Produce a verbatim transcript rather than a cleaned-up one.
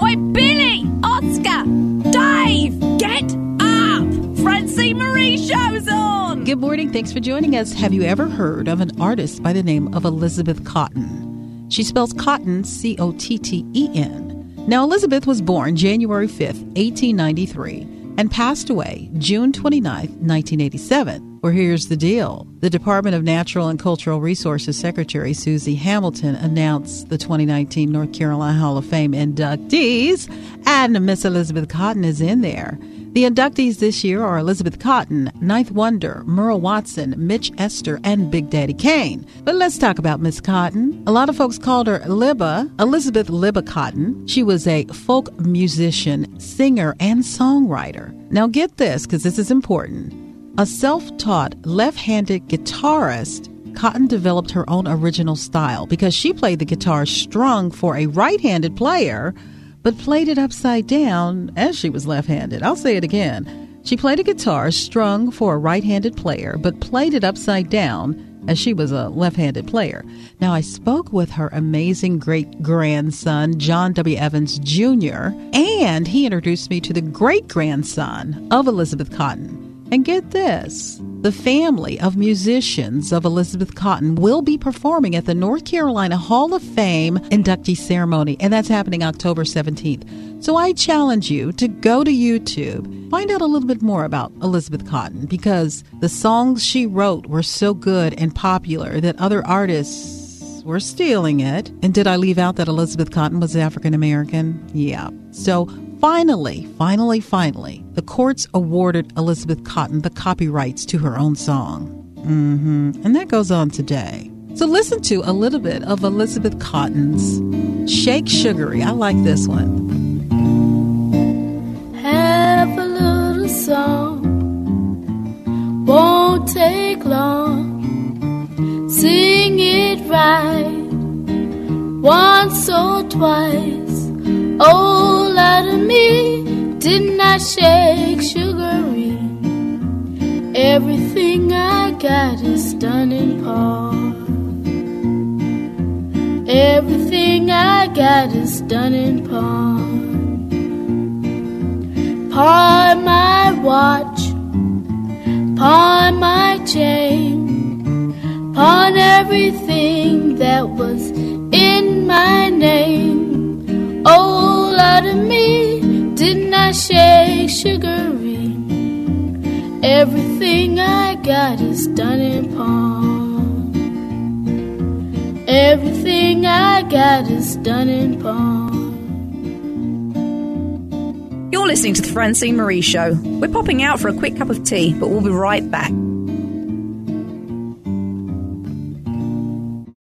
Oi, Billy! Oscar! Dave! Get up! Francine Marie Show's on! Good morning. Thanks for joining us. Have you ever heard of an artist by the name of Elizabeth Cotten? She spells cotton, C O T T E N. Now, Elizabeth was born January fifth, eighteen ninety-three, and passed away June twenty-ninth, nineteen eighty-seven. Well, here's the deal. The Department of Natural and Cultural Resources Secretary Susie Hamilton announced the twenty nineteen North Carolina Hall of Fame inductees, and Miss Elizabeth Cotten is in there. The inductees this year are Elizabeth Cotten, Ninth Wonder, Merle Watson, Mitch Esther, and Big Daddy Kane. But let's talk about Miss Cotten. A lot of folks called her Libba, Elizabeth Libba Cotten. She was a folk musician, singer, and songwriter. Now get this, because this is important. A self-taught left-handed guitarist, Cotten developed her own original style because she played the guitar strung for a right-handed player, but played it upside down as she was left-handed. I'll say it again. She played a guitar strung for a right-handed player, but played it upside down as she was a left-handed player. Now, I spoke with her amazing great-grandson, John W. Evans, Junior, and he introduced me to the great-grandson of Elizabeth Cotten. And get this, the family of musicians of Elizabeth Cotten will be performing at the North Carolina Hall of Fame inductee ceremony, and that's happening October seventeenth. So I challenge you to go to YouTube, find out a little bit more about Elizabeth Cotten, because the songs she wrote were so good and popular that other artists were stealing it. And did I leave out that Elizabeth Cotten was African American? Yeah. So Finally, finally, finally, the courts awarded Elizabeth Cotten the copyrights to her own song. Mm-hmm. And that goes on today. So listen to a little bit of Elizabeth Cotten's Shake Sugary. I like this one. Have a little song, won't take long. Sing it right, once or twice. Oh, out of me, didn't I shake sugary? Everything I got is done in part. Everything I got is done in part. Pawn my watch, pawn my chain, pawn everything that was in my name. Oh, out of me, didn't I shake sugary? Everything I got is done in pawn. Everything I got is done in pawn. You're listening to the Francine Marie Show. We're popping out for a quick cup of tea, but we'll be right back.